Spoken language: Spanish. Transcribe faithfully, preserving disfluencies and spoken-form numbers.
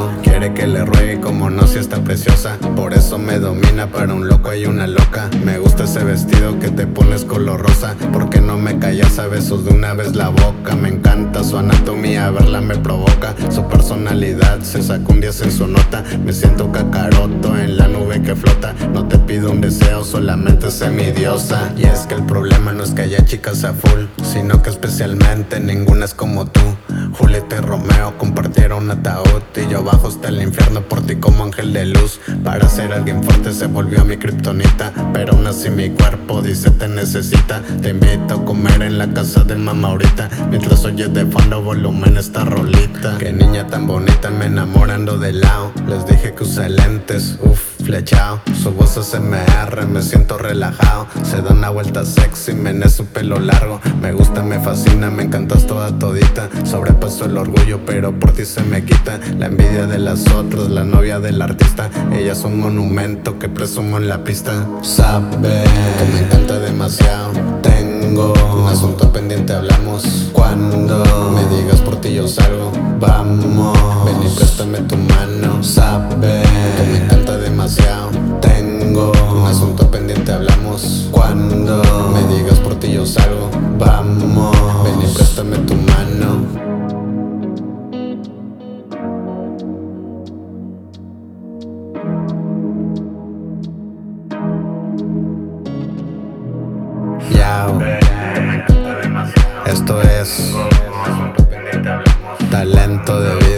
deseo. Quiere que le ruegue como no si está preciosa. Por eso me domina, para un loco hay una loca. Me gusta ese vestido que te pones color rosa. ¿Por qué no me callas a besos de una vez la boca? Me encanta su anatomía, verla me provoca. Su personalidad se saca un diez en su nota. Me siento cacaroto en la nube que flota. No te pido un deseo, solamente sé mi diosa. Y es que el problema no es que haya chicas a full, sino que especialmente ninguna es como tú. Julieta y Romeo compartieron ataúd, y yo bajo hasta el infierno por ti como ángel de luz. Para ser alguien fuerte se volvió mi kriptonita, pero aún así mi cuerpo dice te necesita. Te invito a comer en la casa de mamá ahorita, mientras oyes de fondo volumen esta rolita. Qué niña tan bonita, me enamorando de lado. Les dije que use lentes, uff, flechao. Su voz es M R, me siento relajado. Se da una vuelta sexy, menea su pelo largo. Me gusta, me fascina, me encantas toda todita. Sobrepaso el orgullo, pero por ti se me quita la envidia de las otras, la novia del artista. Ella es un monumento que presumo en la pista. Sabe que me encanta demasiado. Tengo un asunto pendiente, hablamos cuando me digas por ti yo salgo. Vamos, ven y préstame tu mano. Sabe que me encanta demasiado. Tengo un asunto pendiente, hablamos cuando me digas por ti yo salgo. Vamos, ven y préstame tu mano. Yao. Esto es talento de vida.